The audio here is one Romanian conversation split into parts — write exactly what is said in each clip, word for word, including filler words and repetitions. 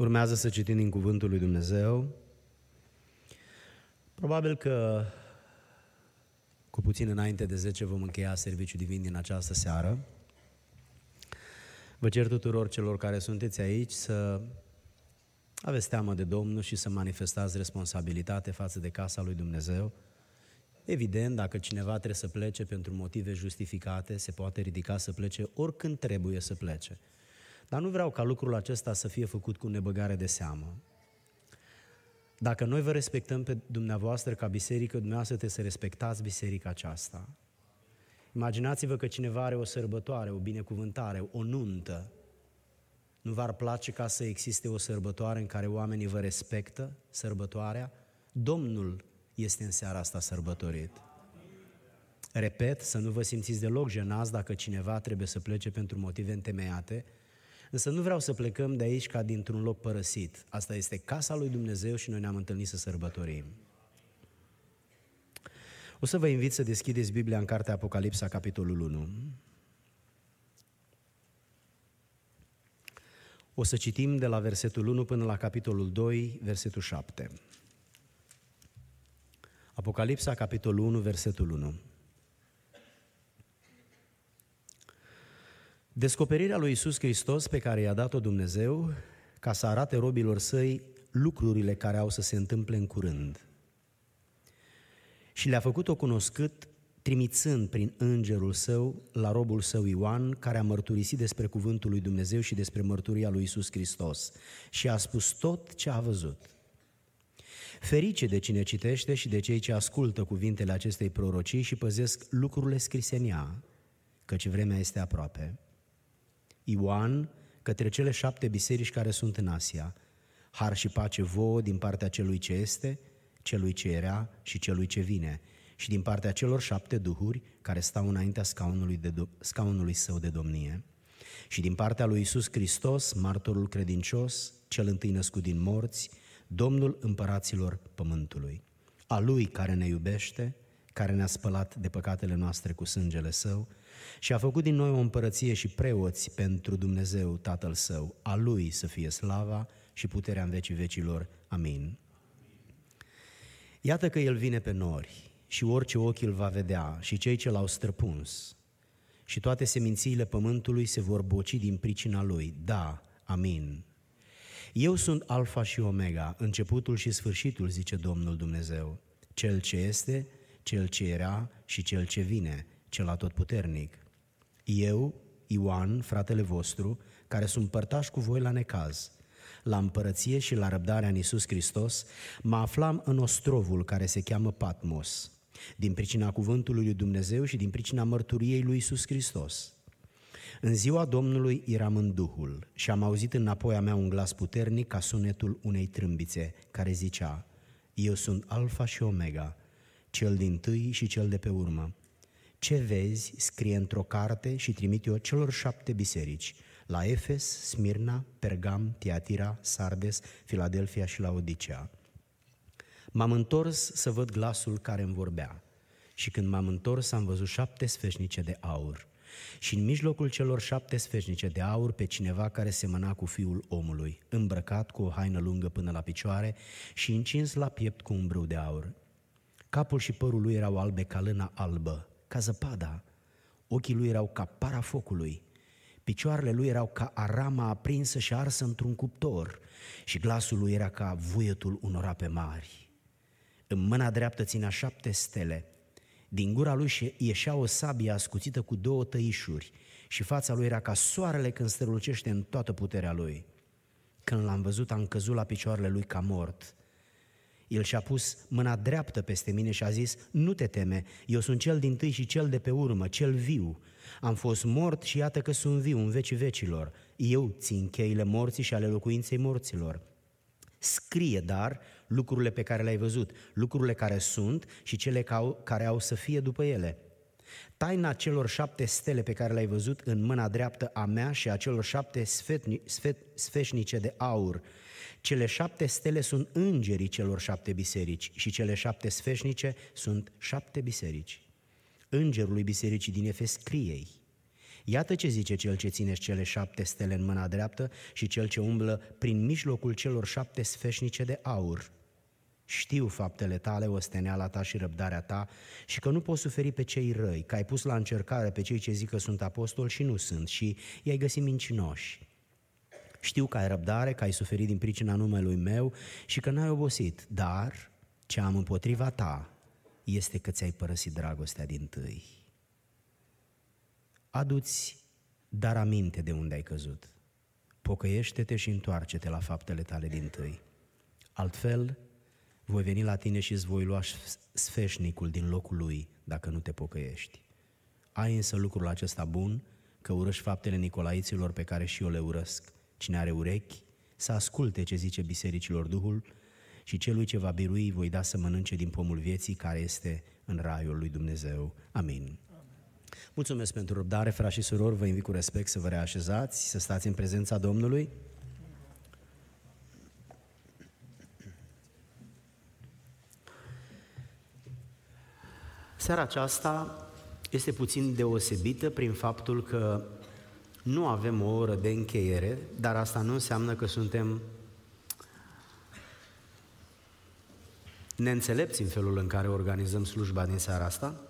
Urmează să citim din Cuvântul lui Dumnezeu. Probabil că cu puțin înainte de zece vom încheia serviciul divin din această seară. Vă cer tuturor celor care sunteți aici să aveți teamă de Domnul și să manifestați responsabilitate față de casa lui Dumnezeu. Evident, dacă cineva trebuie să plece pentru motive justificate, se poate ridica să plece oricând trebuie să plece. Dar nu vreau ca lucrul acesta să fie făcut cu nebăgare de seamă. Dacă noi vă respectăm pe dumneavoastră ca biserică, dumneavoastră trebuie să respectați biserica aceasta. Imaginați-vă că cineva are o sărbătoare, o binecuvântare, o nuntă. Nu v-ar place ca să existe o sărbătoare în care oamenii vă respectă sărbătoarea? Domnul este în seara asta sărbătorit. Repet, să nu vă simțiți deloc jenați dacă cineva trebuie să plece pentru motive întemeiate, însă nu vreau să plecăm de aici ca dintr-un loc părăsit. Asta este casa lui Dumnezeu și noi ne-am întâlnit să sărbătorim. O să vă invit să deschideți Biblia în cartea Apocalipsa, capitolul unu. O să citim de la versetul unu până la capitolul doi, versetul șapte. Apocalipsa, capitolul unu, versetul unu. Descoperirea lui Iisus Hristos pe care i-a dat-o Dumnezeu ca să arate robilor săi lucrurile care au să se întâmple în curând. Și le-a făcut-o cunoscut trimițând prin îngerul său la robul său Ioan, care a mărturisit despre cuvântul lui Dumnezeu și despre mărturia lui Iisus Hristos și a spus tot ce a văzut. Ferice de cine citește și de cei ce ascultă cuvintele acestei prorocii și păzesc lucrurile scrise în ea, căci vremea este aproape. Ioan, către cele șapte biserici care sunt în Asia, har și pace vouă din partea celui ce este, celui ce era și celui ce vine, și din partea celor șapte duhuri care stau înaintea scaunului, de do- scaunului său de domnie, și din partea lui Iisus Hristos, martorul credincios, cel întâi născut din morți, Domnul împăraților pământului, a Lui care ne iubește, care ne-a spălat de păcatele noastre cu sângele Său și a făcut din noi o împărăție și preoți pentru Dumnezeu Tatăl Său, a Lui să fie slava și puterea în vecii vecilor. Amin. Iată că El vine pe nori și orice ochi îl va vedea și cei ce l-au străpuns și toate semințiile pământului se vor boci din pricina Lui. Da, amin. Eu sunt Alfa și Omega, începutul și sfârșitul, zice Domnul Dumnezeu, Cel ce este, Cel ce era și Cel ce vine, Cel atotputernic. Eu, Ioan, fratele vostru, care sunt părtaș cu voi la necaz, la împărăție și la răbdarea în Iisus Hristos, mă aflam în ostrovul care se cheamă Patmos, din pricina cuvântului lui Dumnezeu și din pricina mărturiei lui Iisus Hristos. În ziua Domnului eram în Duhul și am auzit înapoi a mea un glas puternic ca sunetul unei trâmbițe, care zicea: Eu sunt Alfa și Omega, cel dintâi și cel de pe urmă. Ce vezi, scrie într-o carte și trimit eu celor șapte biserici, la Efes, Smirna, Pergam, Tiatira, Sardes, Filadelfia și Laodicea. M-am întors să văd glasul care îmi vorbea și când m-am întors am văzut șapte sfeșnice de aur și în mijlocul celor șapte sfeșnice de aur pe cineva care semăna cu Fiul omului, îmbrăcat cu o haină lungă până la picioare și încins la piept cu un brâu de aur. Capul și părul lui erau albe ca lână albă, ca zăpada, ochii lui erau ca para focului, picioarele lui erau ca arama aprinsă și arsă într-un cuptor și glasul lui era ca vuietul unor ape mari. În mâna dreaptă ținea șapte stele, din gura lui ieșea o sabie ascuțită cu două tăișuri și fața lui era ca soarele când strălucește în toată puterea lui. Când l-am văzut, am căzut la picioarele lui ca mort. El și-a pus mâna dreaptă peste mine și a zis: Nu te teme, eu sunt cel dintâi și cel de pe urmă, cel viu. Am fost mort și iată că sunt viu în vecii vecilor. Eu țin cheile morții și ale locuinței morților. Scrie, dar, lucrurile pe care le-ai văzut, lucrurile care sunt și cele care au să fie după ele. Taina celor șapte stele pe care le-ai văzut în mâna dreaptă a mea și a celor șapte sfetni, sfet, sfeșnice de aur. Cele șapte stele sunt îngerii celor șapte biserici și cele șapte sfeșnice sunt șapte biserici. Îngerului bisericii din Efes scrie-i: Iată ce zice cel ce ține cele șapte stele în mâna dreaptă și cel ce umblă prin mijlocul celor șapte sfeșnice de aur. Știu faptele tale, osteneala ta și răbdarea ta și că nu poți suferi pe cei răi, că ai pus la încercare pe cei ce zic că sunt apostoli și nu sunt și i-ai găsit mincinoși. Știu că ai răbdare, că ai suferit din pricina numelui meu și că n-ai obosit, dar ce am împotriva ta este că ți-ai părăsit dragostea dintâi. Adu-ți dar aminte de unde ai căzut. Pocăiește-te și întoarce-te la faptele tale dintâi. Altfel, voi veni la tine și îți voi lua sfeșnicul din locul lui dacă nu te pocăiești. Ai însă lucrul acesta bun, că urăști faptele nicolaiților pe care și eu le urăsc. Cine are urechi, să asculte ce zice bisericilor Duhul și celui ce va birui voi da să mănânce din pomul vieții care este în raiul lui Dumnezeu. Amin. Mulțumesc pentru răbdare, frați și surori, vă invit cu respect să vă reașezați, să stați în prezența Domnului. Seara aceasta este puțin deosebită prin faptul că nu avem o oră de încheiere, dar asta nu înseamnă că suntem neînțelepți în felul în care organizăm slujba din seara asta.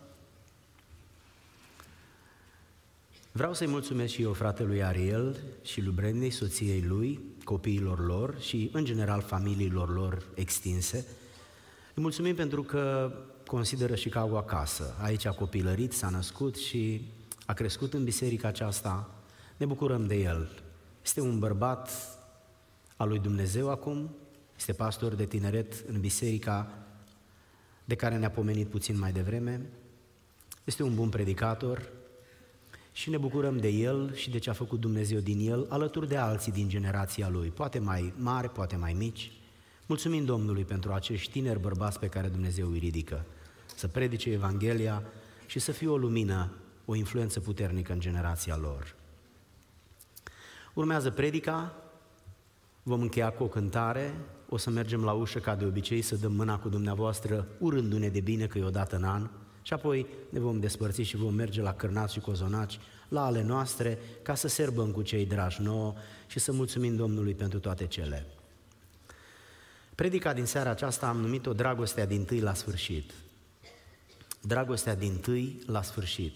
Vreau să-i mulțumesc și eu fratelui Ariel și lui Brendei, soției lui, copiilor lor și în general familiilor lor extinse. Îi mulțumim pentru că consideră Chicago acasă. Aici a copilărit, s-a născut și a crescut în biserica aceasta. Ne bucurăm de el. Este un bărbat al lui Dumnezeu acum, este pastor de tineret în biserica de care ne-a pomenit puțin mai devreme. Este un bun predicator și ne bucurăm de el și de ce a făcut Dumnezeu din el, alături de alții din generația lui, poate mai mari, poate mai mici. Mulțumim Domnului pentru acești tineri bărbați pe care Dumnezeu îi ridică, să predice Evanghelia și să fie o lumină, o influență puternică în generația lor. Urmează predica, vom încheia cu o cântare, o să mergem la ușă ca de obicei să dăm mâna cu dumneavoastră, urându-ne de bine că e o dată în an, și apoi ne vom despărți și vom merge la cârnați și cozonaci, la ale noastre, ca să serbăm cu cei dragi nouă și să mulțumim Domnului pentru toate cele. Predica din seara aceasta am numit-o Dragostea dintâi la sfârșit. Dragostea dintâi la sfârșit.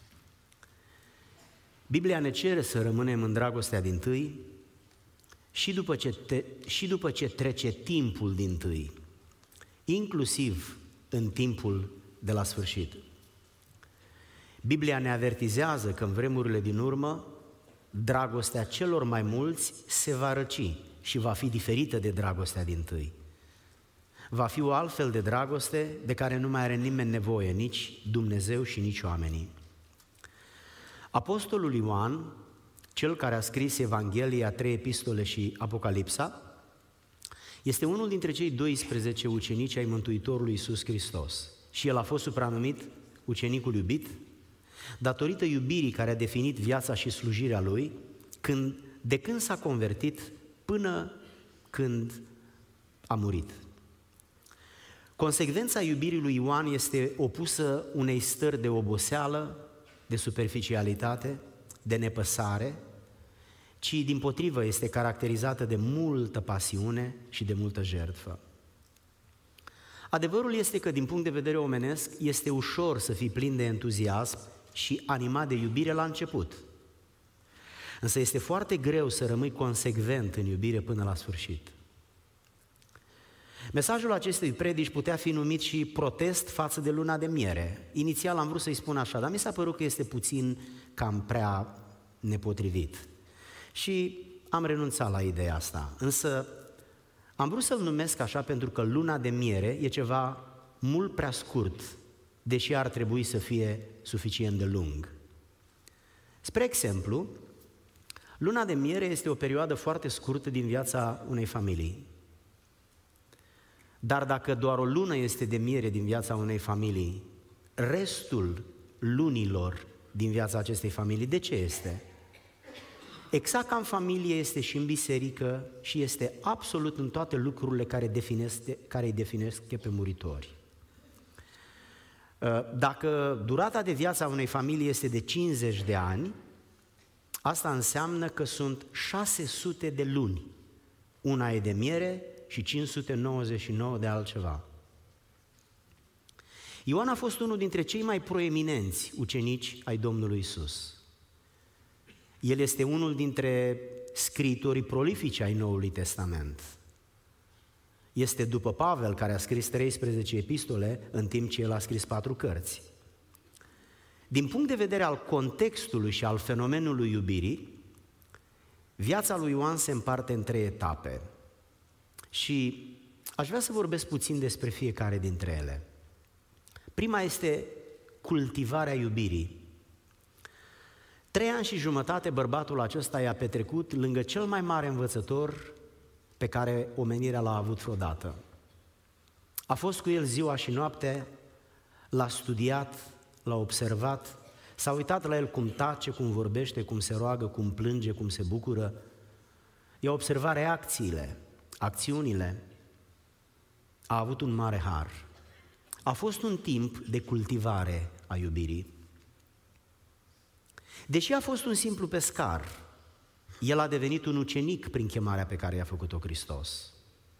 Biblia ne cere să rămânem în dragostea dintâi și după ce, te, și după ce trece timpul dintâi, inclusiv în timpul de la sfârșit. Biblia ne avertizează că în vremurile din urmă dragostea celor mai mulți se va răci și va fi diferită de dragostea dintâi. Va fi o altfel de dragoste de care nu mai are nimeni nevoie, nici Dumnezeu și nici oamenii. Apostolul Ioan, cel care a scris Evanghelia, trei epistole și Apocalipsa, este unul dintre cei doisprezece ucenici ai Mântuitorului Iisus Hristos și el a fost supranumit ucenicul iubit datorită iubirii care a definit viața și slujirea lui când, de când s-a convertit până când a murit. Consecvența iubirii lui Ioan este opusă unei stări de oboseală, de superficialitate, de nepăsare, ci dimpotrivă este caracterizată de multă pasiune și de multă jertfă. Adevărul este că, din punct de vedere omenesc, este ușor să fii plin de entuziasm și animat de iubire la început. Însă este foarte greu să rămâi consecvent în iubire până la sfârșit. Mesajul acestui predici putea fi numit și protest față de luna de miere. Inițial am vrut să-i spun așa, dar mi s-a părut că este puțin cam prea nepotrivit. Și am renunțat la ideea asta. Însă am vrut să-l numesc așa pentru că luna de miere e ceva mult prea scurt, deși ar trebui să fie suficient de lung. Spre exemplu, luna de miere este o perioadă foarte scurtă din viața unei familii. Dar dacă doar o lună este de miere din viața unei familii, restul lunilor din viața acestei familii, de ce este? Exact ca în familie este și în biserică și este absolut în toate lucrurile care, definesc, care îi definesc pe muritori. Dacă durata de viață a unei familii este de cincizeci de ani, Asta înseamnă că sunt șase sute de luni. Una e de miere și cinci sute nouăzeci și nouă de altceva. Ioan a fost unul dintre cei mai proeminenți ucenici ai Domnului Iisus. El este unul dintre scriitorii prolifici ai Noului Testament. Este după Pavel, care a scris treisprezece epistole, în timp ce el a scris patru cărți. Din punct de vedere al contextului și al fenomenului iubirii, viața lui Ioan se împarte în trei etape și aș vrea să vorbesc puțin despre fiecare dintre ele. Prima este cultivarea iubirii. Trei ani și jumătate bărbatul acesta i-a petrecut lângă cel mai mare învățător pe care omenirea l-a avut vreodată. A fost cu el ziua și noaptea, l-a studiat, l-a observat, s-a uitat la el cum tace, cum vorbește, cum se roagă, cum plânge, cum se bucură. I-a observat reacțiile, acțiunile. A avut un mare har. A fost un timp de cultivare a iubirii. Deși a fost un simplu pescar, el a devenit un ucenic prin chemarea pe care i-a făcut-o Hristos.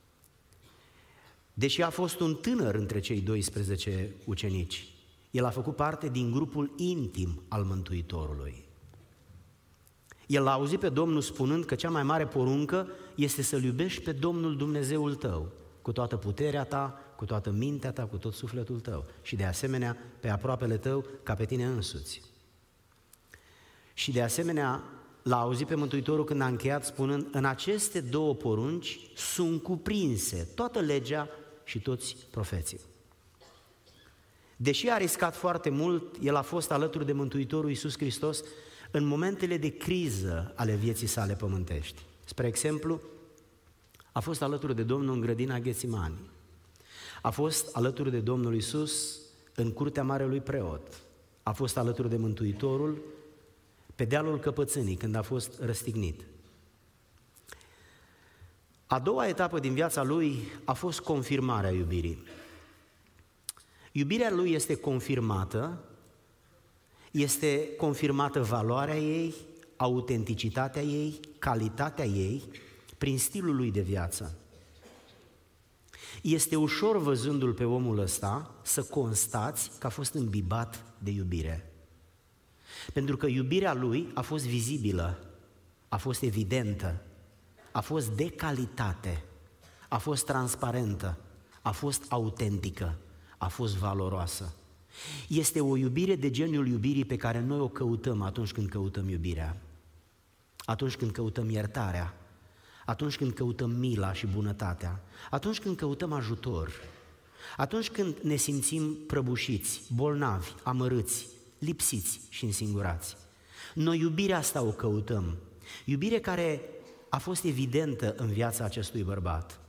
Deși a fost un tânăr între cei doisprezece ucenici, el a făcut parte din grupul intim al Mântuitorului. El l-a auzit pe Domnul spunând că cea mai mare poruncă este să-L iubești pe Domnul Dumnezeul tău, cu toată puterea ta, cu toată mintea ta, cu tot sufletul tău și de asemenea pe aproapele tău ca pe tine însuți. Și de asemenea l-a auzit pe Mântuitorul când a încheiat spunând: în aceste două porunci sunt cuprinse toată legea și toți profeții. Deși a riscat foarte mult, el a fost alături de Mântuitorul Iisus Hristos în momentele de criză ale vieții sale pământești. Spre exemplu, a fost alături de Domnul în grădina Ghețimani, a fost alături de Domnul Iisus în curtea marelui preot, a fost alături de Mântuitorul pe dealul Căpățânii când a fost răstignit. A doua etapă din viața lui a fost confirmarea iubirii. Iubirea lui este confirmată, este confirmată valoarea ei, autenticitatea ei, calitatea ei, prin stilul lui de viață. Este ușor, văzându-l pe omul ăsta, să constați că a fost îmbibat de iubire. Pentru că iubirea lui a fost vizibilă, a fost evidentă, a fost de calitate, a fost transparentă, a fost autentică, a fost valoroasă. Este o iubire de genul iubirii pe care noi o căutăm atunci când căutăm iubirea, atunci când căutăm iertarea, atunci când căutăm mila și bunătatea, atunci când căutăm ajutor, atunci când ne simțim prăbușiți, bolnavi, amărâți, lipsiți și însingurați. Noi iubirea asta o căutăm, iubire care a fost evidentă în viața acestui bărbat.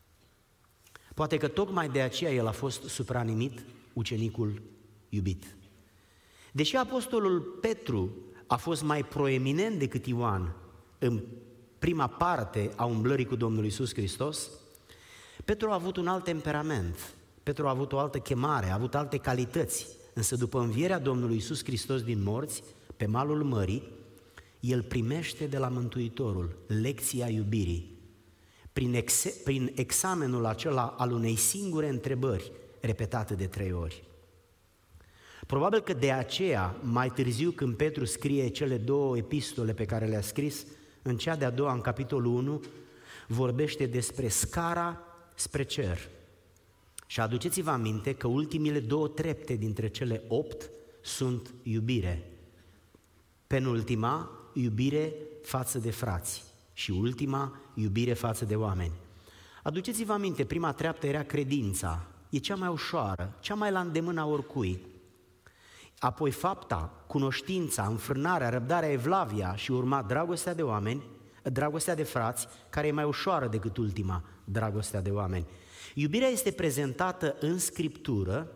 Poate că tocmai de aceea el a fost supranumit ucenicul iubit. Deși apostolul Petru a fost mai proeminent decât Ioan în prima parte a umblării cu Domnul Iisus Hristos, Petru a avut un alt temperament, Petru a avut o altă chemare, a avut alte calități, însă după învierea Domnului Iisus Hristos din morți, pe malul mării, el primește de la Mântuitorul lecția iubirii, prin, ex, prin examenul acela al unei singure întrebări, repetate de trei ori. Probabil că de aceea, mai târziu, când Petru scrie cele două epistole pe care le-a scris, în cea de-a doua, în capitolul unu, vorbește despre scara spre cer. Și aduceți-vă aminte că ultimile două trepte dintre cele opt sunt iubire. Penultima, iubire față de frați și ultima, iubire față de oameni. Aduceți-vă aminte, prima treaptă era credința, e cea mai ușoară, cea mai la îndemâna oricui. Apoi fapta, cunoștința, înfrânarea, răbdarea, evlavia și urma dragostea de oameni, dragostea de frați, care e mai ușoară decât ultima, dragostea de oameni. Iubirea este prezentată în Scriptură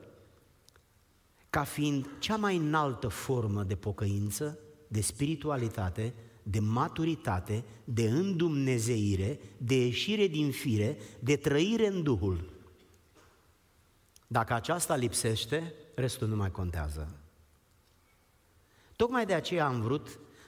ca fiind cea mai înaltă formă de pocăință, de spiritualitate, de maturitate, de îndumnezeire, de ieșire din fire, de trăire în Duhul. Dacă aceasta lipsește, restul nu mai contează. Tocmai de aceea am vrut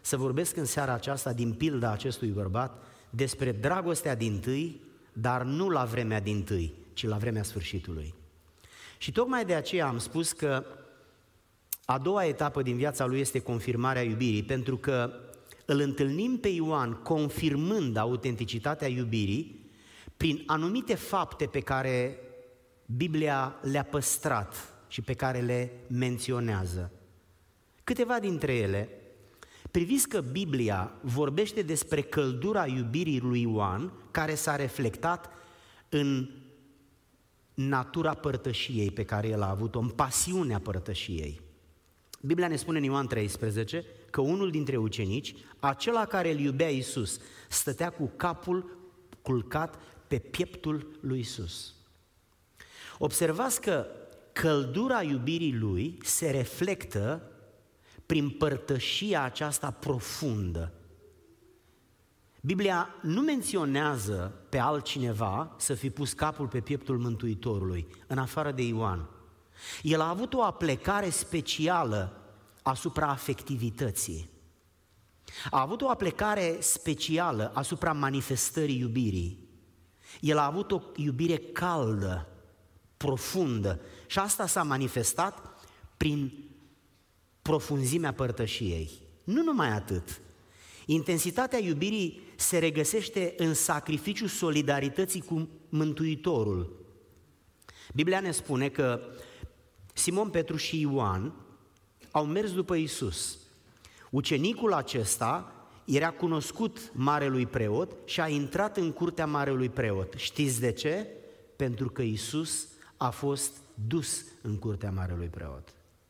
să vorbesc în seara aceasta din pilda acestui bărbat despre dragostea dintâi, dar nu la vremea dintâi, ci la vremea sfârșitului. Și tocmai de aceea am spus că a doua etapă din viața lui este confirmarea iubirii, pentru că îl întâlnim pe Ioan confirmând autenticitatea iubirii prin anumite fapte pe care Biblia le-a păstrat și pe care le menționează. Câteva dintre ele, priviți că Biblia vorbește despre căldura iubirii lui Ioan, care s-a reflectat în natura părtășiei pe care el a avut-o, în pasiunea părtășiei. Biblia ne spune în Ioan treisprezece că unul dintre ucenici, acela care îl iubea Iisus, stătea cu capul culcat pe pieptul lui Iisus. Observați că căldura iubirii lui se reflectă prin părtășia aceasta profundă. Biblia nu menționează pe altcineva să fi pus capul pe pieptul Mântuitorului, în afară de Ioan. El a avut o aplecare specială asupra afectivității. A avut o aplecare specială asupra manifestării iubirii. El a avut o iubire caldă, profundă, și asta s-a manifestat prin profunzimea părtășiei. Nu numai atât. Intensitatea iubirii se regăsește în sacrificiul solidarității cu Mântuitorul. Biblia ne spune că Simon Petru și Ioan au mers după Iisus. Ucenicul acesta era cunoscut marelui preot și a intrat în curtea marelui preot. Știți de ce? Pentru că Iisus a fost dus în curtea marelui preot.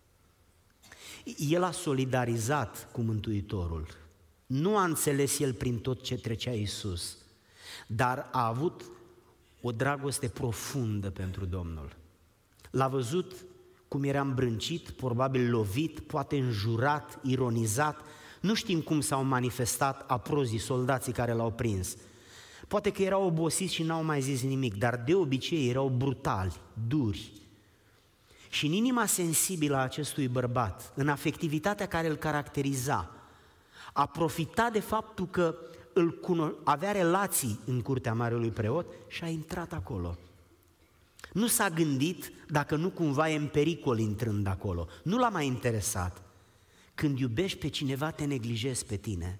El a solidarizat cu Mântuitorul. Nu a înțeles el prin tot ce trecea Iisus, dar a avut o dragoste profundă pentru Domnul. L-a văzut cum era îmbrâncit, probabil lovit, poate înjurat, ironizat. Nu știm cum s-au manifestat aprozii soldații care l-au prins. Poate că erau obosiți și n-au mai zis nimic, dar de obicei erau brutali, duri. Și în inima sensibilă a acestui bărbat, în afectivitatea care îl caracteriza, a profitat de faptul că îl cuno- avea relații în curtea marelui preot și a intrat acolo. Nu s-a gândit dacă nu cumva e în pericol intrând acolo. Nu l-a mai interesat. Când iubești pe cineva, te neglijezi pe tine.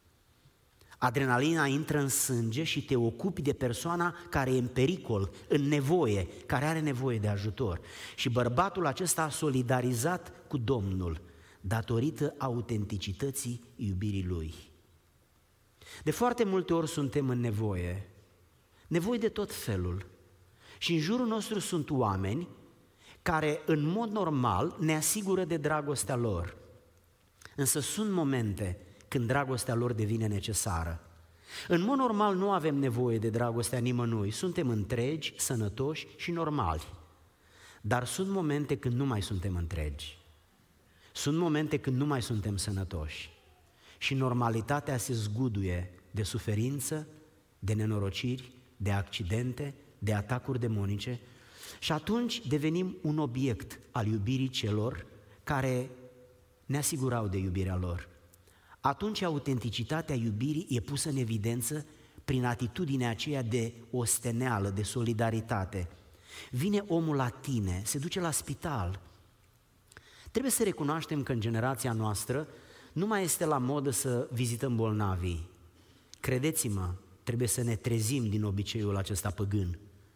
Adrenalina intră în sânge și te ocupi de persoana care e în pericol, în nevoie, care are nevoie de ajutor. Și bărbatul acesta a solidarizat cu Domnul datorită autenticității iubirii lui. De foarte multe ori suntem în nevoie, nevoie de tot felul. Și în jurul nostru sunt oameni care în mod normal ne asigură de dragostea lor. Însă sunt momente când dragostea lor devine necesară. În mod normal nu avem nevoie de dragostea nimănui, suntem întregi, sănătoși și normali. Dar sunt momente când nu mai suntem întregi. Sunt momente când nu mai suntem sănătoși. Și normalitatea se zguduie de suferință, de nenorociri, de accidente, de atacuri demonice și atunci devenim un obiect al iubirii celor care ne asigurau de iubirea lor. Atunci autenticitatea iubirii e pusă în evidență prin atitudinea aceea de osteneală, de solidaritate. Vine omul la tine, se duce la spital. Trebuie să recunoaștem că în generația noastră nu mai este la modă să vizităm bolnavii. Credeți-mă, trebuie să ne trezim din obiceiul acesta păgân.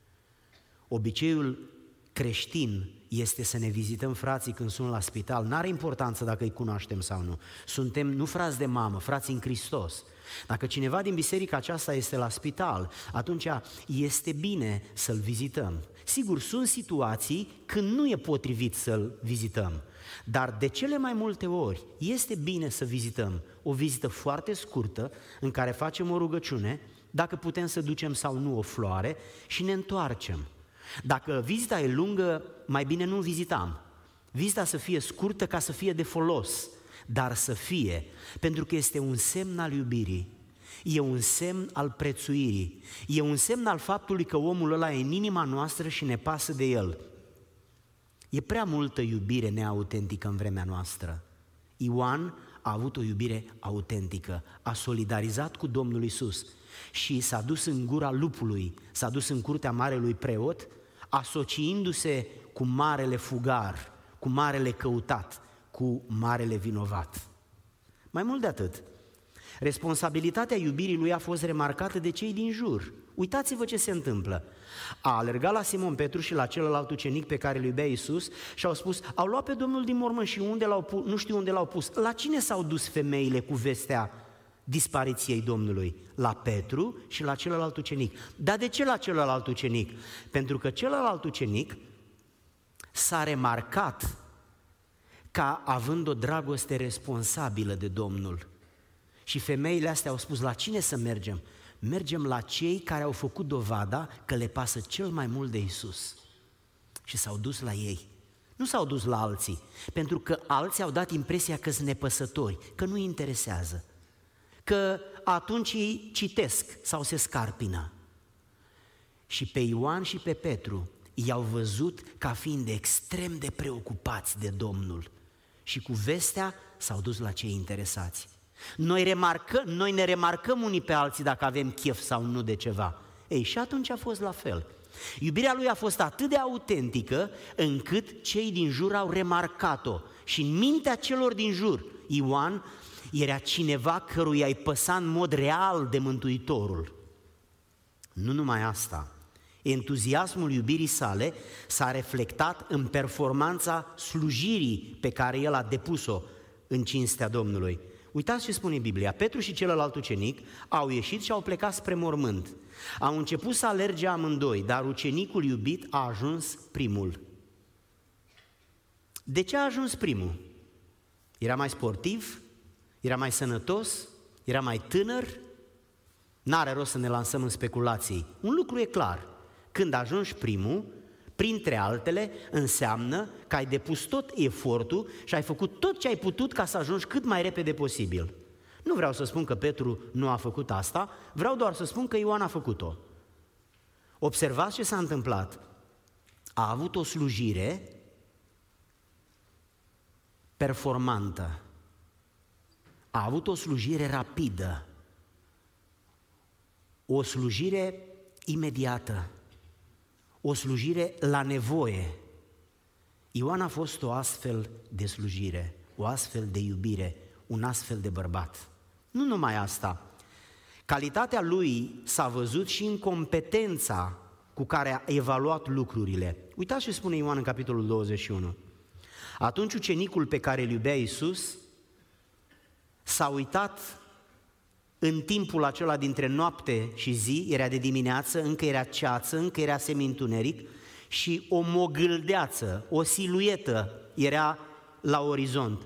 Obiceiul creștin este să ne vizităm frații când sunt la spital. N-are importanță dacă îi cunoaștem sau nu. Suntem nu frați de mamă, frați în Hristos. Dacă cineva din biserica aceasta este la spital, atunci este bine să-l vizităm. Sigur, sunt situații când nu e potrivit să-l vizităm, dar de cele mai multe ori este bine să vizităm. O vizită foarte scurtă în care facem o rugăciune, dacă putem să ducem sau nu o floare și ne întoarcem. Dacă vizita e lungă, mai bine nu vizitam. Vizita să fie scurtă ca să fie de folos, dar să fie, pentru că este un semn al iubirii, e un semn al prețuirii, e un semn al faptului că omul ăla e în inima noastră și ne pasă de el. E prea multă iubire neautentică în vremea noastră. Ioan a avut o iubire autentică, a solidarizat cu Domnul Iisus și s-a dus în gura lupului, s-a dus în curtea marelui preot, asociindu-se cu marele fugar, cu marele căutat, cu marele vinovat. Mai mult de atât, responsabilitatea iubirii lui a fost remarcată de cei din jur. Uitați-vă ce se întâmplă. A alergat la Simon Petru și la celălalt ucenic pe care îl iubea Iisus și au spus: au luat pe Domnul din mormânt și unde l-au pus, nu știu unde l-au pus. La cine s-au dus femeile cu vestea dispariției Domnului? La Petru și la celălalt ucenic. Dar de ce la celălalt ucenic? Pentru că celălalt ucenic s-a remarcat ca având o dragoste responsabilă de Domnul. Și femeile astea au spus: la cine să mergem? Mergem la cei care au făcut dovada că le pasă cel mai mult de Iisus. Și s-au dus la ei. Nu s-au dus la alții, pentru că alții au dat impresia că sunt nepăsători, că nu-i interesează, că atunci ei citesc sau se scarpină. Și pe Ioan și pe Petru i-au văzut ca fiind extrem de preocupați de Domnul și cu vestea s-au dus la cei interesați. Noi, remarcăm, noi ne remarcăm unii pe alții dacă avem chef sau nu de ceva. Ei, și atunci a fost la fel. Iubirea lui a fost atât de autentică încât cei din jur au remarcat-o. Și în mintea celor din jur, Ioan era cineva căruia îi păsa în mod real de Mântuitorul. Nu numai asta, entuziasmul iubirii sale s-a reflectat în performanța slujirii pe care el a depus-o în cinstea Domnului. Uitați ce spune Biblia: Petru și celălalt ucenic au ieșit și au plecat spre mormânt. Au început să alerge amândoi, dar ucenicul iubit a ajuns primul. De ce a ajuns primul? Era mai sportiv? Era mai sănătos? Era mai tânăr? N-are rost să ne lansăm în speculații. Un lucru e clar: când ajungi primul, printre altele, înseamnă că ai depus tot efortul și ai făcut tot ce ai putut ca să ajungi cât mai repede posibil. Nu vreau să spun că Petru nu a făcut asta, vreau doar să spun că Ioan a făcut-o. Observați ce s-a întâmplat. A avut o slujire performantă, a avut o slujire rapidă, o slujire imediată, o slujire la nevoie. Ioan a fost o astfel de slujire, o astfel de iubire, un astfel de bărbat. Nu numai asta, calitatea lui s-a văzut și în competența cu care a evaluat lucrurile. Uitați ce spune Ioan în capitolul douăzeci și unu. Atunci ucenicul pe care îl iubea Iisus s-a uitat în timpul acela dintre noapte și zi, era de dimineață, încă era ceață, încă era semintuneric și o mogâldeață, o siluetă era la orizont.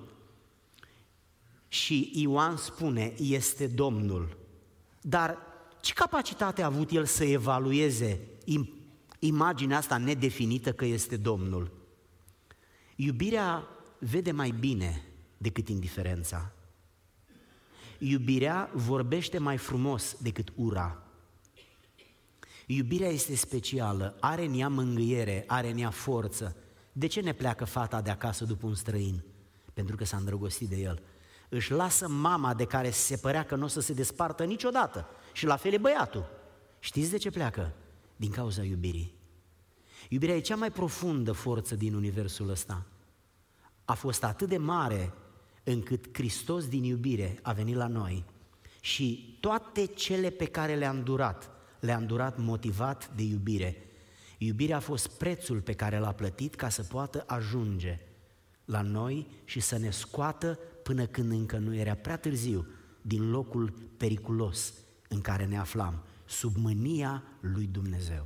Și Ioan spune: este Domnul. Dar ce capacitate a avut el să evalueze imaginea asta nedefinită că este Domnul? Iubirea vede mai bine decât indiferența. Iubirea vorbește mai frumos decât ura. Iubirea este specială, are în ea mângâiere, are în ea forță. De ce ne pleacă fata de acasă după un străin? Pentru că s-a îndrăgostit de el. Își lasă mama de care se părea că nu o să se despartă niciodată. Și la fel e băiatul. Știți de ce pleacă? Din cauza iubirii. Iubirea e cea mai profundă forță din universul ăsta. A fost atât de mare încât Hristos din iubire a venit la noi și toate cele pe care le-a îndurat, le-a îndurat motivat de iubire. Iubirea a fost prețul pe care l-a plătit ca să poată ajunge la noi și să ne scoată până când încă nu era prea târziu din locul periculos în care ne aflam, sub mânia lui Dumnezeu.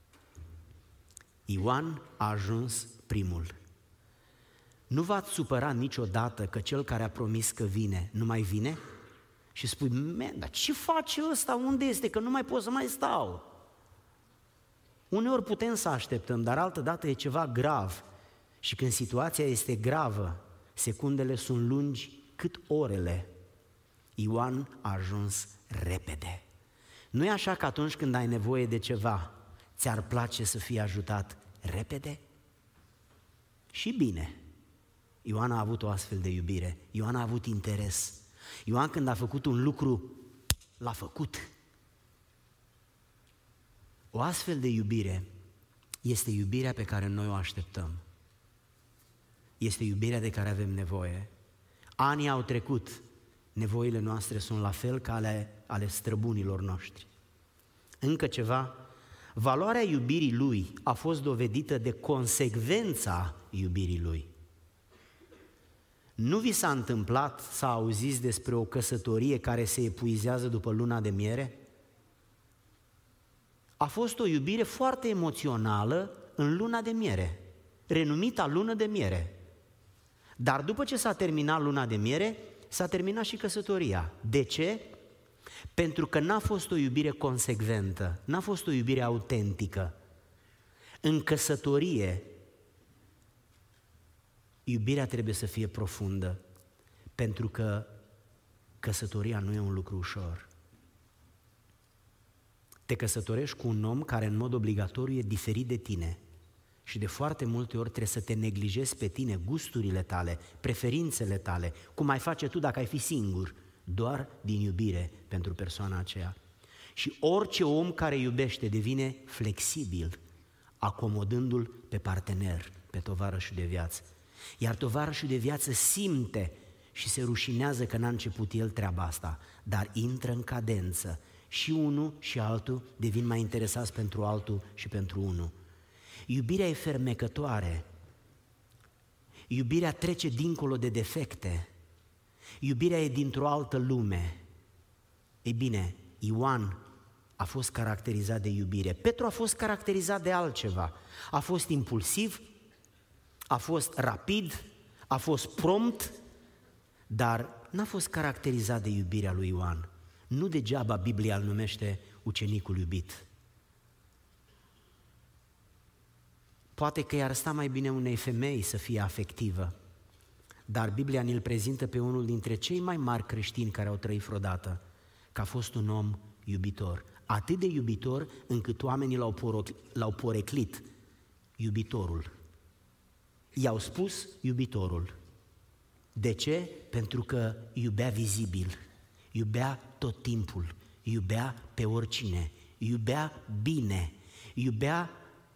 Ioan a ajuns primul. Nu v-ați supărat niciodată că cel care a promis că vine nu mai vine? Și spui: man, dar ce face ăsta? Unde este? Că nu mai pot să mai stau. Uneori putem să așteptăm, dar altădată e ceva grav. Și când situația este gravă, secundele sunt lungi cât orele. Ioan a ajuns repede. Nu e așa că atunci când ai nevoie de ceva, ți-ar place să fii ajutat repede? Și bine. Ioan a avut o astfel de iubire, Ioan a avut interes. Ioan când a făcut un lucru, l-a făcut. O astfel de iubire este iubirea pe care noi o așteptăm. Este iubirea de care avem nevoie. Anii au trecut, nevoile noastre sunt la fel ca ale, ale străbunilor noștri. Încă ceva, valoarea iubirii lui a fost dovedită de consecvența iubirii lui. Nu vi s-a întâmplat să auziți despre o căsătorie care se epuizează după luna de miere? A fost o iubire foarte emoțională în luna de miere, renumita lună de miere. Dar după ce s-a terminat luna de miere, s-a terminat și căsătoria. De ce? Pentru că n-a fost o iubire consecventă, n-a fost o iubire autentică. În căsătorie, iubirea trebuie să fie profundă, pentru că căsătoria nu e un lucru ușor. Te căsătorești cu un om care în mod obligatoriu e diferit de tine și de foarte multe ori trebuie să te neglijezi pe tine, gusturile tale, preferințele tale, cum ai face tu dacă ai fi singur, doar din iubire pentru persoana aceea. Și orice om care iubește devine flexibil, acomodându-l pe partener, pe tovarășul de viață. Iar tovarășul de viață simte și se rușinează că n-a început el treaba asta, dar intră în cadență. Și unul și altul devin mai interesați pentru altul și pentru unul. Iubirea e fermecătoare. Iubirea trece dincolo de defecte. Iubirea e dintr-o altă lume. Ei bine, Ioan a fost caracterizat de iubire. Petru a fost caracterizat de altceva. A fost impulsiv, a fost rapid, a fost prompt, dar n-a fost caracterizat de iubirea lui Ioan. Nu degeaba Biblia îl numește ucenicul iubit. Poate că i-ar sta mai bine unei femei să fie afectivă, dar Biblia ne-l prezintă pe unul dintre cei mai mari creștini care au trăit vreodată, că a fost un om iubitor. Atât de iubitor încât oamenii l-au, poroc- l-au poreclit iubitorul. I-au spus iubitorul. De ce? Pentru că iubea vizibil, iubea tot timpul, iubea pe oricine, iubea bine, iubea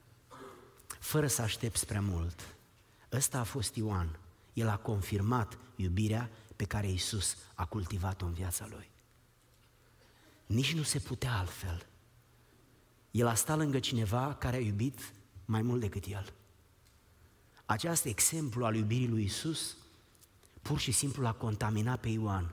fără să aștepți prea mult. Ăsta a fost Ioan. El a confirmat iubirea pe care Iisus a cultivat-o în viața lui. Nici nu se putea altfel. El a stat lângă cineva care a iubit mai mult decât el. Acest exemplu al iubirii lui Iisus pur și simplu l-a contaminat pe Ioan.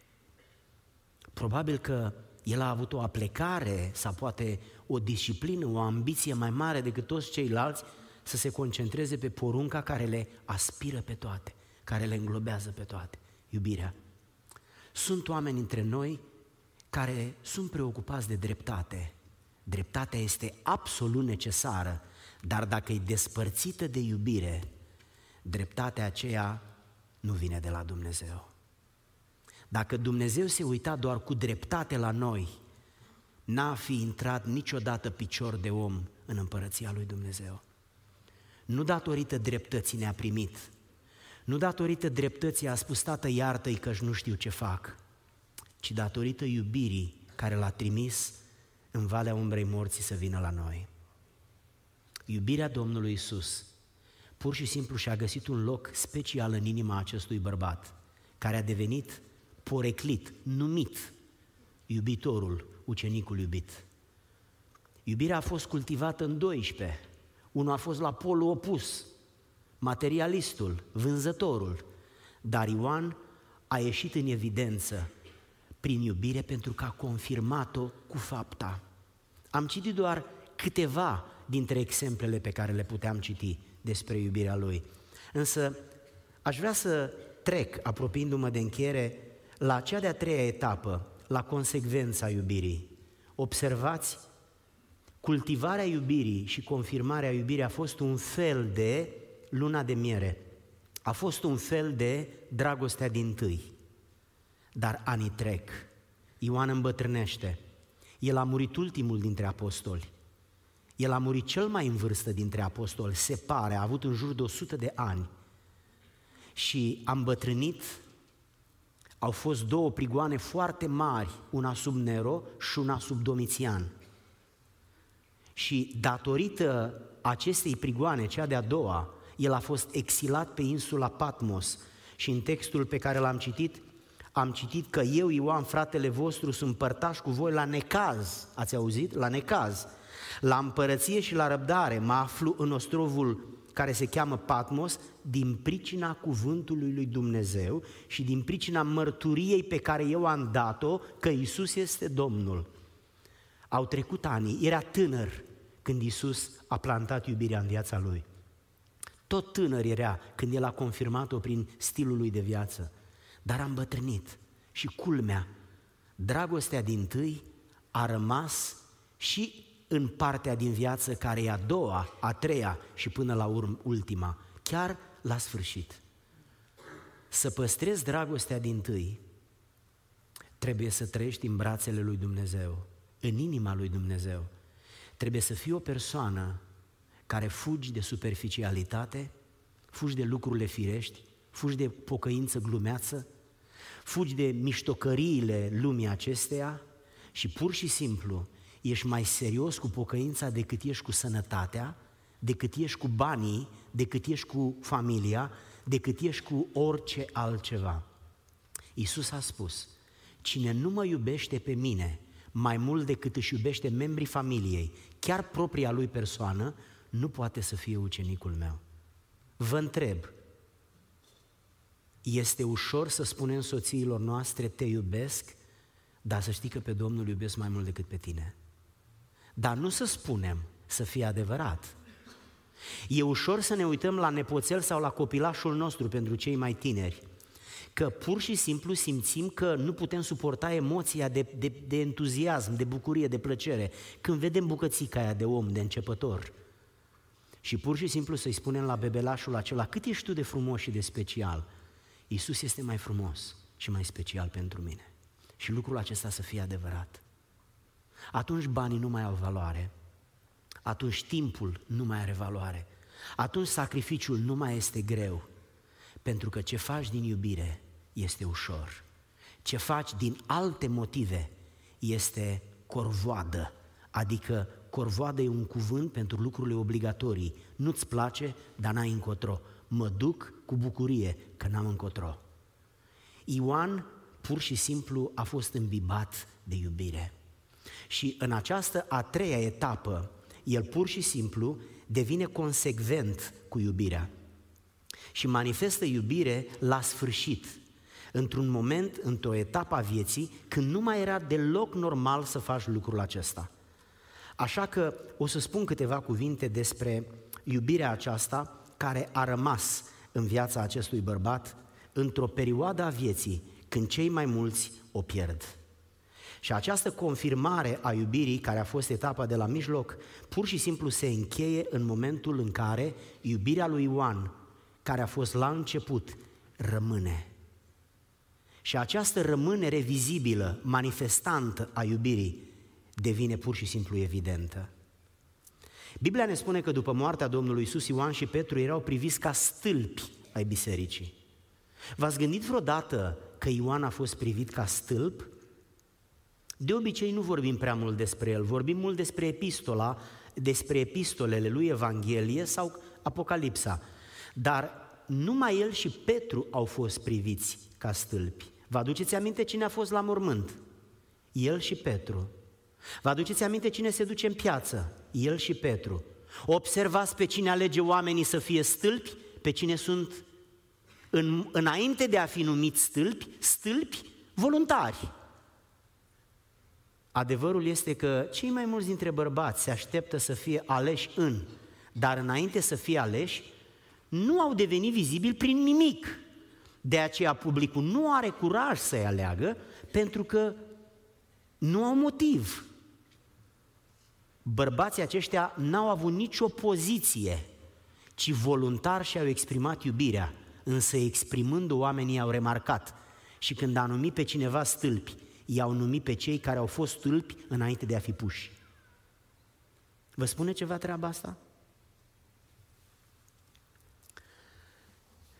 Probabil că el a avut o aplecare sau poate o disciplină, o ambiție mai mare decât toți ceilalți să se concentreze pe porunca care le aspiră pe toate, care le înglobează pe toate, iubirea. Sunt oameni între noi care sunt preocupați de dreptate. Dreptatea este absolut necesară, dar dacă e despărțită de iubire, dreptatea aceea nu vine de la Dumnezeu. Dacă Dumnezeu se uita doar cu dreptate la noi, n-a fi intrat niciodată picior de om în împărăția lui Dumnezeu. Nu datorită dreptății ne-a primit, nu datorită dreptății a spus: Tată, iartă-i că-și nu știu ce fac, ci datorită iubirii care l-a trimis în valea umbrei morții să vină la noi. Iubirea Domnului Iisus pur și simplu și-a găsit un loc special în inima acestui bărbat, care a devenit poreclit, numit iubitorul, ucenicul iubit. Iubirea a fost cultivată în doisprezece. Unul a fost la polul opus, materialistul, vânzătorul, dar Ioan a ieșit în evidență prin iubire pentru că a confirmat-o cu fapta. Am citit doar câteva dintre exemplele pe care le puteam citi despre iubirea lui. Însă aș vrea să trec, apropiindu-mă de încheiere, la cea de-a treia etapă, la consecvența iubirii. Observați, cultivarea iubirii și confirmarea iubirii a fost un fel de luna de miere, a fost un fel de dragostea dintâi. Dar anii trec, Ioan îmbătrânește, el a murit ultimul dintre apostoli, el a murit cel mai în vârstă dintre apostoli, se pare, a avut în jur de o sută de ani. și am bătrânit. Au fost două prigoane foarte mari, una sub Nero și una sub Domitian. Și datorită acestei prigoane, cea de-a doua, el a fost exilat pe insula Patmos. Și în textul pe care l-am citit, am citit că eu, Ioan, fratele vostru, sunt părtaș cu voi la necaz. Ați auzit? La necaz. La împărăție și la răbdare mă aflu în ostrovul care se cheamă Patmos, din pricina cuvântului lui Dumnezeu și din pricina mărturiei pe care eu am dat-o că Iisus este Domnul. Au trecut ani, era tânăr când Iisus a plantat iubirea în viața lui. Tot tânăr era când el a confirmat-o prin stilul lui de viață, dar a îmbătrânit și culmea, dragostea dintâi a rămas și în partea din viață care e a doua, a treia și până la urmă ultima, chiar la sfârșit. Să păstrezi dragostea dintâi, trebuie să trăiești în brațele lui Dumnezeu, în inima lui Dumnezeu. Trebuie să fii o persoană care fugi de superficialitate, fugi de lucrurile firești, fugi de pocăință glumeață, fugi de miștocăriile lumii acesteia și pur și simplu ești mai serios cu pocăința decât ești cu sănătatea, decât ești cu banii, decât ești cu familia, decât ești cu orice altceva. Iisus a spus, cine nu mă iubește pe mine mai mult decât își iubește membrii familiei, chiar propria lui persoană, nu poate să fie ucenicul meu. Vă întreb, este ușor să spunem soțiilor noastre, te iubesc, dar să știi că pe Domnul iubesc mai mult decât pe tine. Dar nu să spunem, să fie adevărat. E ușor să ne uităm la nepoțel sau la copilașul nostru pentru cei mai tineri, că pur și simplu simțim că nu putem suporta emoția de, de, de entuziasm, de bucurie, de plăcere, când vedem bucățica aia de om, de începător. Și pur și simplu să-i spunem la bebelașul acela, cât ești tu de frumos și de special? Iisus este mai frumos și mai special pentru mine. Și lucrul acesta să fie adevărat. Atunci banii nu mai au valoare, atunci timpul nu mai are valoare, atunci sacrificiul nu mai este greu, pentru că ce faci din iubire este ușor. Ce faci din alte motive este corvoadă, adică corvoadă e un cuvânt pentru lucrurile obligatorii. Nu-ți place, dar n-ai încotro. Mă duc cu bucurie că n-am încotro. Ioan pur și simplu a fost îmbibat de iubire. Și în această a treia etapă, el pur și simplu devine consecvent cu iubirea și manifestă iubire la sfârșit, într-un moment, într-o etapă a vieții, când nu mai era deloc normal să faci lucrul acesta. Așa că o să spun câteva cuvinte despre iubirea aceasta care a rămas în viața acestui bărbat într-o perioadă a vieții când cei mai mulți o pierd. Și această confirmare a iubirii, care a fost etapa de la mijloc, pur și simplu se încheie în momentul în care iubirea lui Ioan, care a fost la început, rămâne. Și această rămânere vizibilă, manifestantă a iubirii, devine pur și simplu evidentă. Biblia ne spune că după moartea Domnului Iisus, Ioan și Petru erau priviți ca stâlpi ai bisericii. V-ați gândit vreodată că Ioan a fost privit ca stâlp? De obicei nu vorbim prea mult despre el, vorbim mult despre epistola, despre epistolele lui Evanghelie sau Apocalipsa, dar numai el și Petru au fost priviți ca stâlpi. Vă aduceți aminte cine a fost la mormânt? El și Petru. Vă aduceți aminte cine se duce în piață? El și Petru. Observați pe cine alege oamenii să fie stâlpi, pe cine sunt, în, înainte de a fi numiți stâlpi, stâlpi voluntari. Adevărul este că cei mai mulți dintre bărbați se așteptă să fie aleși în, dar înainte să fie aleși, nu au devenit vizibili prin nimic. De aceea publicul nu are curaj să-i aleagă, pentru că nu au motiv. Bărbații aceștia n-au avut nicio poziție, ci voluntar și-au exprimat iubirea, însă exprimând-o oamenii au remarcat. Și când a numit pe cineva stâlpi, i-au numit pe cei care au fost stâlpi înainte de a fi puși. Vă spune ceva treaba asta?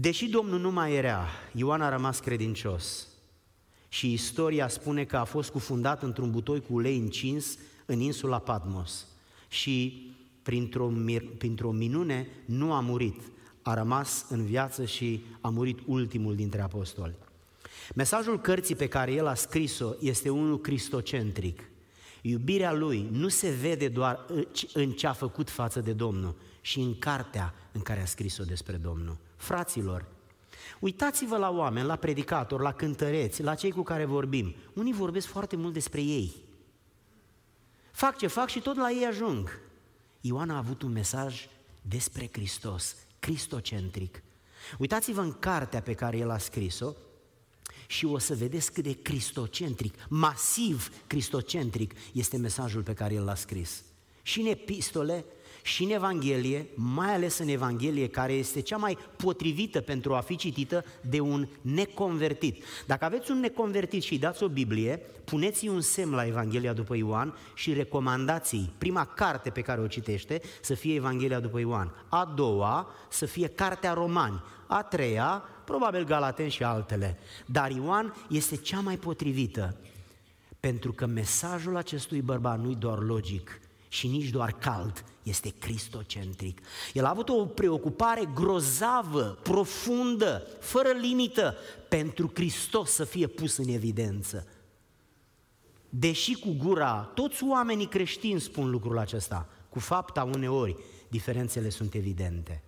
Deși Domnul nu mai era, Ioan a rămas credincios și istoria spune că a fost cufundat într-un butoi cu ulei încins în insula Patmos și printr-o, printr-o minune nu a murit, a rămas în viață și a murit ultimul dintre apostoli. Mesajul cărții pe care el a scris-o este unul cristocentric. Iubirea lui nu se vede doar în ce a făcut față de Domnul, și în cartea în care a scris-o despre Domnul. Fraților, uitați-vă la oameni, la predicatori, la cântăreți, la cei cu care vorbim. Unii vorbesc foarte mult despre ei. Fac ce fac și tot la ei ajung. Ioan a avut un mesaj despre Hristos, cristocentric. Uitați-vă în cartea pe care el a scris-o și o să vedeți cât de cristocentric, masiv cristocentric este mesajul pe care el l-a scris. Și în epistole, și în Evanghelie, mai ales în Evanghelie, care este cea mai potrivită pentru a fi citită de un neconvertit. Dacă aveți un neconvertit și îi dați o Biblie, puneți-i un semn la Evanghelia după Ioan și recomandați-i prima carte pe care o citește să fie Evanghelia după Ioan, a doua să fie Cartea Romani, a treia probabil Galateni și altele. Dar Ioan este cea mai potrivită, pentru că mesajul acestui bărbat nu-i doar logic și nici doar cald, este cristocentric. El a avut o preocupare grozavă, profundă, fără limită, pentru Hristos să fie pus în evidență. Deși cu gura, toți oamenii creștini spun lucrul acesta, cu fapta uneori diferențele sunt evidente.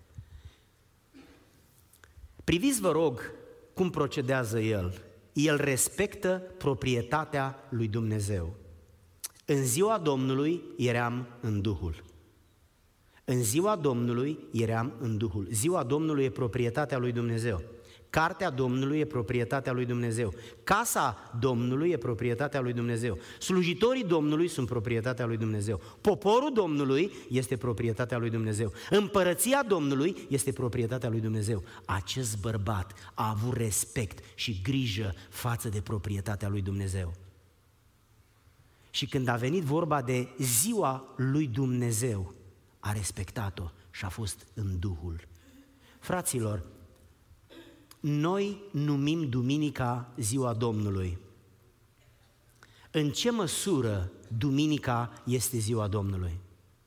Priviți, vă rog, cum procedează el. El respectă proprietatea lui Dumnezeu. În ziua Domnului eram în Duhul. În ziua Domnului eram în Duhul. Ziua Domnului e proprietatea lui Dumnezeu. Cartea Domnului e proprietatea lui Dumnezeu. Casa Domnului e proprietatea lui Dumnezeu. Slujitorii Domnului sunt proprietatea lui Dumnezeu. Poporul Domnului este proprietatea lui Dumnezeu. Împărăția Domnului este proprietatea lui Dumnezeu. Acest bărbat a avut respect și grijă față de proprietatea lui Dumnezeu. Și când a venit vorba de ziua lui Dumnezeu, a respectat-o și a fost în Duhul. Fraților, noi numim duminica ziua Domnului. În ce măsură duminica este ziua Domnului?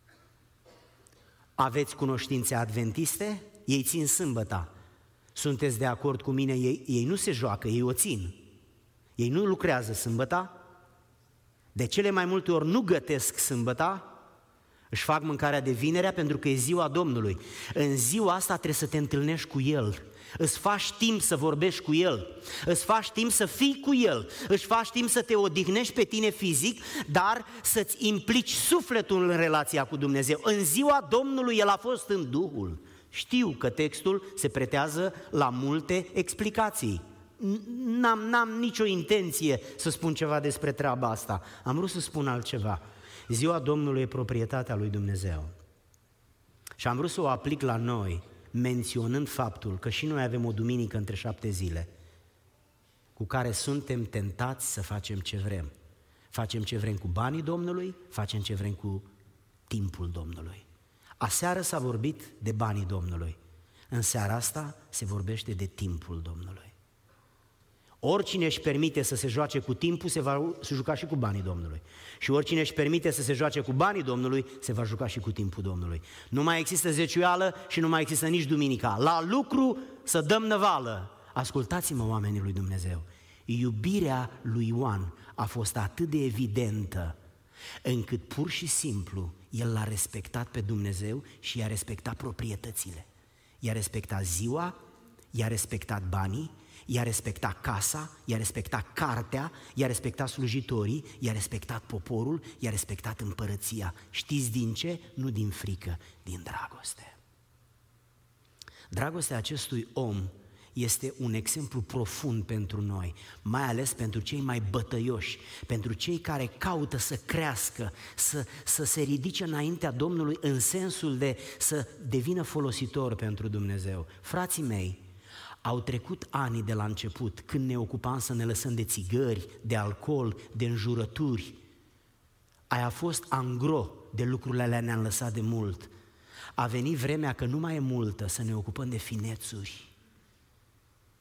Aveți cunoștințe adventiste? Ei țin sâmbăta. Sunteți de acord cu mine? Ei, ei nu se joacă, ei o țin. Ei nu lucrează sâmbăta. De cele mai multe ori nu gătesc sâmbăta, își fac mâncarea de vinerea pentru că e ziua Domnului. În ziua asta trebuie să te întâlnești cu El, îți faci timp să vorbești cu El, îți faci timp să fii cu El, îți faci timp să te odihnești pe tine fizic, dar să-ți implici sufletul în relația cu Dumnezeu. În ziua Domnului El a fost în Duhul. Știu că textul se pretează la multe explicații. N-am, n-am nicio intenție să spun ceva despre treaba asta. Am vrut să spun altceva. Ziua Domnului e proprietatea lui Dumnezeu. Și am vrut să o aplic la noi, menționând faptul că și noi avem o duminică între șapte zile, cu care suntem tentați să facem ce vrem. Facem ce vrem cu banii Domnului, facem ce vrem cu timpul Domnului. Aseară s-a vorbit de banii Domnului. În seara asta se vorbește de timpul Domnului. Oricine își permite să se joace cu timpul, se va juca și cu banii Domnului. Și oricine își permite să se joace cu banii Domnului, se va juca și cu timpul Domnului. Nu mai există zeciuială și nu mai există nici duminica. La lucru să dăm năvală. Ascultați-mă, oamenii lui Dumnezeu. Iubirea lui Ioan a fost atât de evidentă, încât pur și simplu el l-a respectat pe Dumnezeu și i-a respectat proprietățile. I-a respectat ziua, i-a respectat banii, i-a respectat casa, i-a respectat cartea, i-a respectat slujitorii, i-a respectat poporul, i-a respectat împărăția. Știți din ce? Nu din frică, din dragoste. Dragostea acestui om este un exemplu profund pentru noi, mai ales pentru cei mai bătăioși, pentru cei care caută să crească, să, să se ridice înaintea Domnului în sensul de să devină folositor pentru Dumnezeu. Frații mei, au trecut ani de la început, când ne ocupam să ne lăsăm de țigări, de alcool, de înjurături. Aia a fost angro de lucrurile alea, ne-am lăsat de mult. A venit vremea că nu mai e multă să ne ocupăm de finețuri.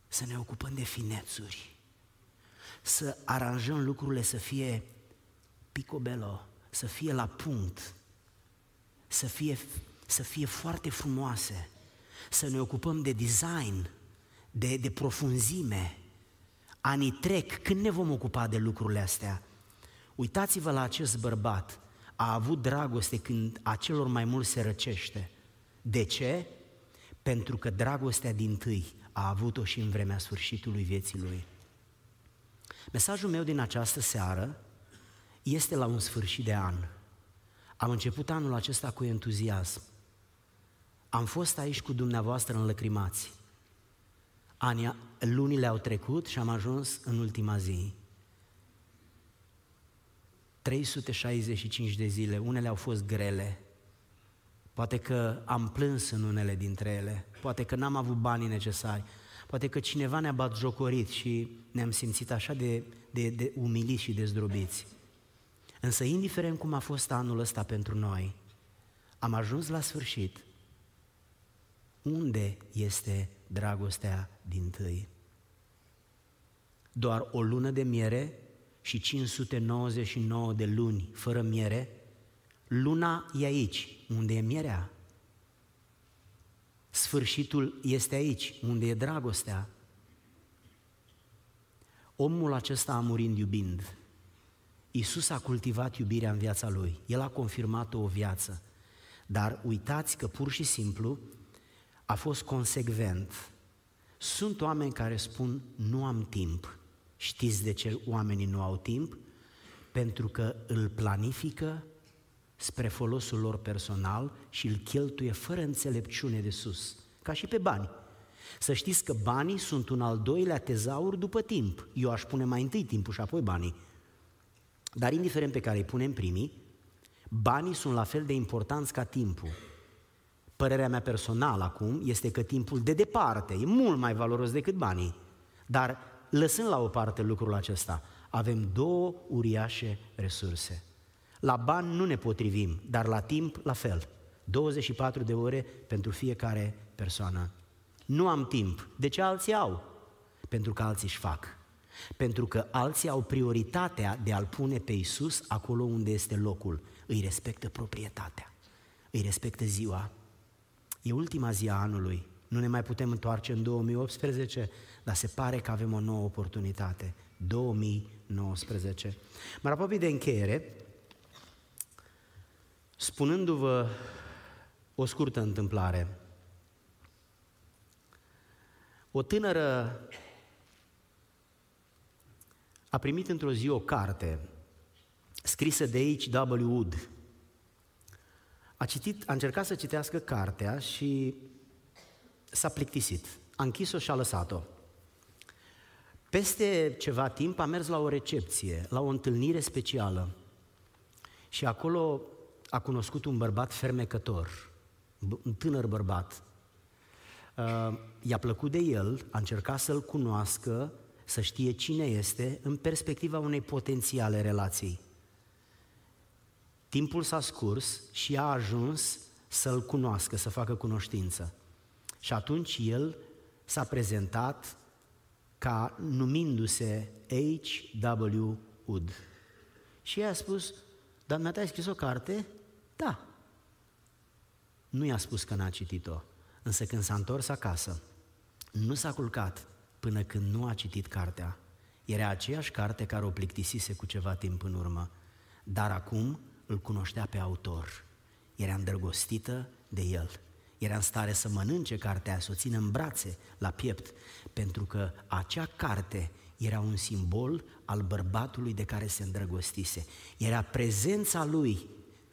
să ne ocupăm de finețuri, să aranjăm lucrurile să fie picobello, să fie la punct, să fie, să fie foarte frumoase, să ne ocupăm de design, de, de profunzime. Anii trec, când ne vom ocupa de lucrurile astea? Uitați-vă la acest bărbat, a avut dragoste când a celor mai mulți se răcește. De ce? Pentru că dragostea dintâi a avut-o și în vremea sfârșitului vieții lui. Mesajul meu din această seară este la un sfârșit de an. Am început anul acesta cu entuziasm. Am fost aici cu dumneavoastră înlăcrimați. Anii, lunile au trecut și am ajuns în ultima zi. trei sute șaizeci și cinci de zile, unele au fost grele. Poate că am plâns în unele dintre ele, poate că n-am avut banii necesari, poate că cineva ne-a batjocorit și ne-am simțit așa de, de, de umiliți și dezdrobiți. Însă, indiferent cum a fost anul ăsta pentru noi, am ajuns la sfârșit. Unde este dragostea dintâi? Doar o lună de miere și cinci sute nouăzeci și nouă de luni fără miere? Luna e aici, unde e mierea. Sfârșitul este aici, unde e dragostea. Omul acesta a murit iubind. Iisus a cultivat iubirea în viața lui. El a confirmat-o o viață. Dar uitați că pur și simplu a fost consecvent. Sunt oameni care spun, nu am timp. Știți de ce oamenii nu au timp? Pentru că îl planifică spre folosul lor personal și îl cheltuie fără înțelepciune de sus, ca și pe bani. Să știți că banii sunt un al doilea tezaur după timp. Eu aș pune mai întâi timpul și apoi banii. Dar indiferent pe care îi punem primii, banii sunt la fel de importanți ca timpul. Părerea mea personală acum este că timpul de departe e mult mai valoros decât banii. Dar lăsând la o parte lucrul acesta, avem două uriașe resurse. La bani nu ne potrivim, dar la timp la fel. douăzeci și patru de ore pentru fiecare persoană. Nu am timp. De ce alții au? Pentru că alții își fac. Pentru că alții au prioritatea de a-L pune pe Iisus acolo unde este locul. Îi respectă proprietatea, îi respectă ziua. E ultima zi a anului, nu ne mai putem întoarce în două mii optsprezece, dar se pare că avem o nouă oportunitate. două mii nouăsprezece. Mă apropii de încheiere, spunându-vă o scurtă întâmplare. O tânără a primit într-o zi o carte scrisă de H W Wood. A, citit, a încercat să citească cartea și s-a plictisit. A închis-o și a lăsat-o. Peste ceva timp a mers la o recepție, la o întâlnire specială și acolo a cunoscut un bărbat fermecător, un tânăr bărbat. Uh, i-a plăcut de el, a încercat să-l cunoască, să știe cine este, în perspectiva unei potențiale relații. Timpul s-a scurs și ea a ajuns să-l cunoască, să facă cunoștință. Și atunci el s-a prezentat ca numindu-se H W Wood. Și ea a spus, dar mi-a scris o carte? Da. Nu i-a spus că n-a citit-o, însă când s-a întors acasă, nu s-a culcat până când nu a citit cartea. Era aceeași carte care o plictisise cu ceva timp în urmă, dar acum îl cunoștea pe autor. Era îndrăgostită de el. Era în stare să mănânce cartea, să o țină în brațe, la piept, pentru că acea carte era un simbol al bărbatului de care se îndrăgostise. Era prezența lui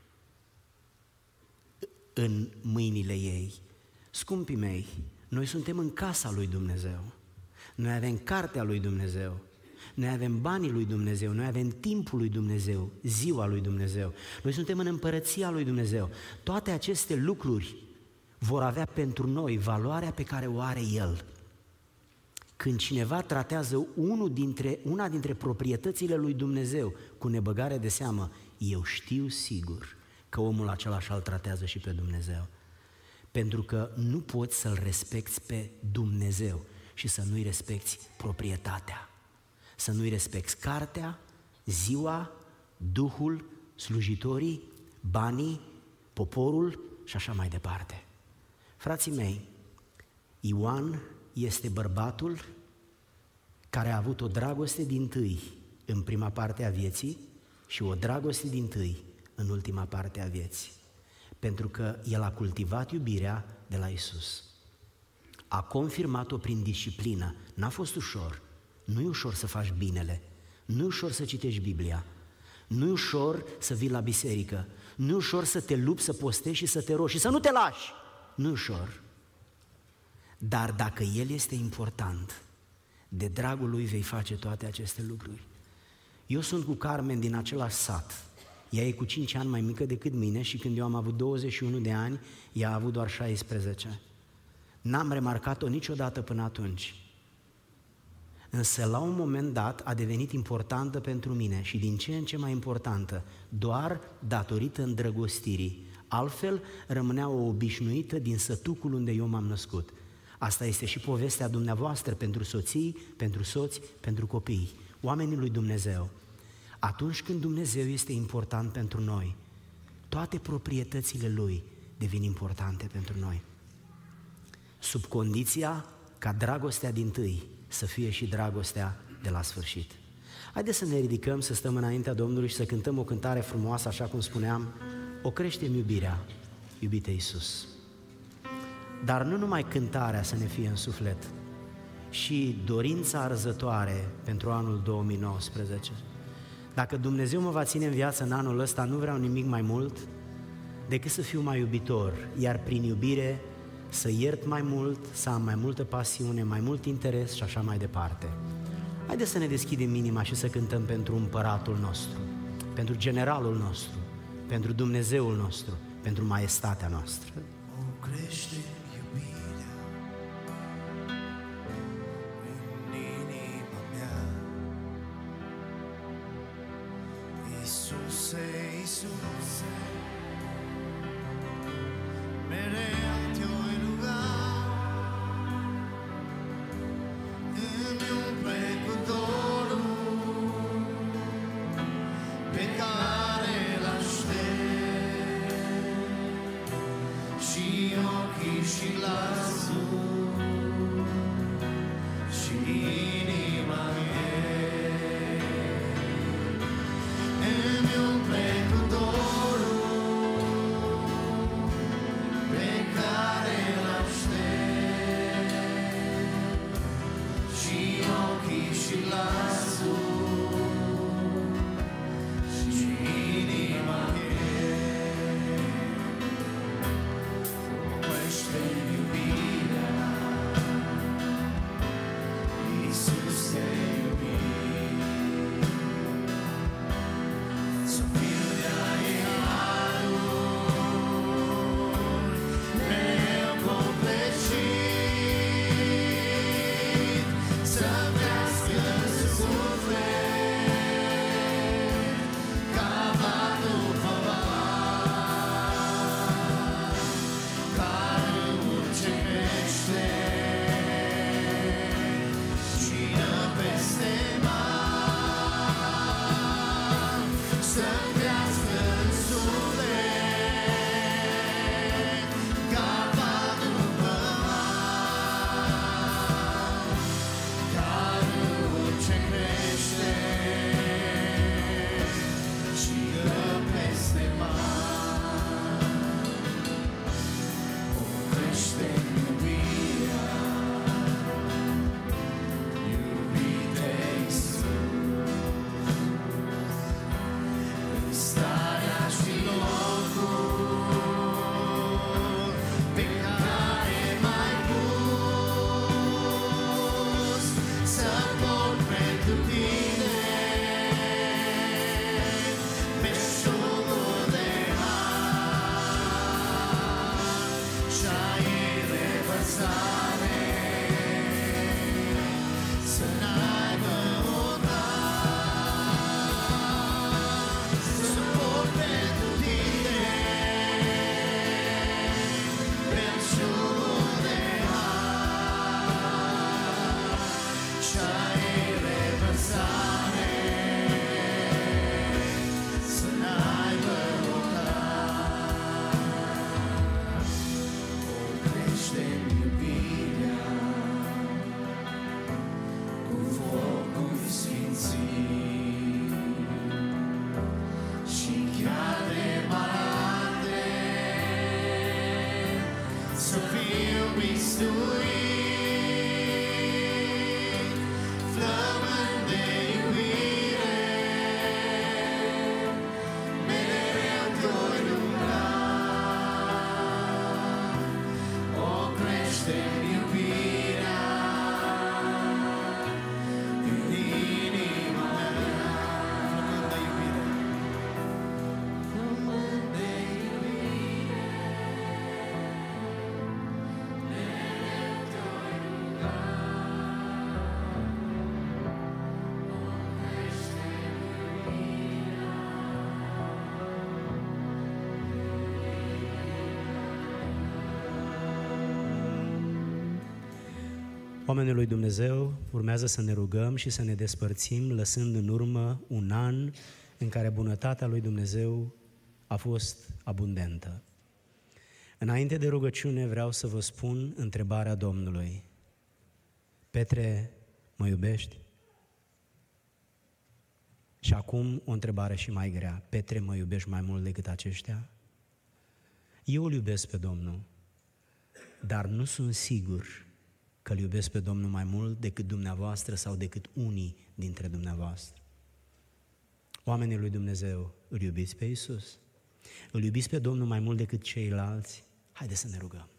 în mâinile ei. Scumpii mei, noi suntem în casa lui Dumnezeu. Noi avem cartea lui Dumnezeu. Noi avem banii lui Dumnezeu, noi avem timpul lui Dumnezeu, ziua lui Dumnezeu. Noi suntem în împărăția lui Dumnezeu. Toate aceste lucruri vor avea pentru noi valoarea pe care o are El. Când cineva tratează unul dintre, una dintre proprietățile lui Dumnezeu cu nebăgare de seamă, eu știu sigur că omul acela îl tratează și pe Dumnezeu. Pentru că nu poți să-L respecti pe Dumnezeu și să nu-i respecti proprietatea. Să nu-i respecti cartea, ziua, Duhul, slujitorii, banii, poporul și așa mai departe. Frații mei, Ioan este bărbatul care a avut o dragoste dintâi în prima parte a vieții și o dragoste dintâi în ultima parte a vieții. Pentru că el a cultivat iubirea de la Iisus. A confirmat-o prin disciplină. N-a fost ușor. Nu e ușor să faci binele. Nu e ușor să citești Biblia. Nu e ușor să vii la biserică. Nu e ușor să te lupți, să postești și să te rogi și să nu te lași. Nu e ușor. Dar dacă El este important, de dragul Lui vei face toate aceste lucruri. Eu sunt cu Carmen din același sat. Ea e cu cinci ani mai mică decât mine și când eu am avut douăzeci și unu de ani, ea a avut doar șaisprezece. N-am remarcat-o niciodată până atunci. Însă la un moment dat a devenit importantă pentru mine și din ce în ce mai importantă, doar datorită îndrăgostirii. Altfel rămânea o obișnuită din sătucul unde eu m-am născut. Asta este și povestea dumneavoastră pentru soții, pentru soți, pentru copii, oamenii lui Dumnezeu. Atunci când Dumnezeu este important pentru noi, toate proprietățile Lui devin importante pentru noi. Sub condiția ca dragostea dintâi să fie și dragostea de la sfârșit. Haideți să ne ridicăm, să stăm înaintea Domnului și să cântăm o cântare frumoasă, așa cum spuneam, o creștem iubirea, iubite Iisus. Dar nu numai cântarea să ne fie în suflet, și dorința arzătoare pentru anul două mii nouăsprezece. Dacă Dumnezeu mă va ține în viață în anul ăsta, nu vreau nimic mai mult decât să fiu mai iubitor, iar prin iubire să iert mai mult, să am mai multă pasiune, mai mult interes și așa mai departe. Haideți să ne deschidem inima și să cântăm pentru împăratul nostru, pentru generalul nostru, pentru Dumnezeul nostru, pentru maestatea noastră. O crește iubirea în inima mea, Iisuse, Iisuse, mereu te voi ruga, îmi umple cu dorul pe care l-aștept și ochii și glasul și inima mea îmi umple cu dorul pe care l-aștept și ochii și glasul și inima mea crește iubirea, Iisus te iubit, să fiu de-ai harul mereu copleșit, să-mi crească să fiu mistuit, flămând de iubire, mereu voi umbla. O, crește-mi iubirea în inima mea, flămând de iubire, flămând de iubire, mereu te-o ruga. O, crește-mi Oamenii lui Dumnezeu, urmează să ne rugăm și să ne despărțim, lăsând în urmă un an în care bunătatea lui Dumnezeu a fost abundentă. Înainte de rugăciune vreau să vă spun întrebarea Domnului. Petre, mă iubești? Și acum o întrebare și mai grea. Petre, mă iubești mai mult decât aceștia? Eu îl iubesc pe Domnul, dar nu sunt sigur că îl iubesc pe Domnul mai mult decât dumneavoastră sau decât unii dintre dumneavoastră. Oamenii lui Dumnezeu, îl iubiți pe Iisus? Îl iubiți pe Domnul mai mult decât ceilalți? Haideți să ne rugăm.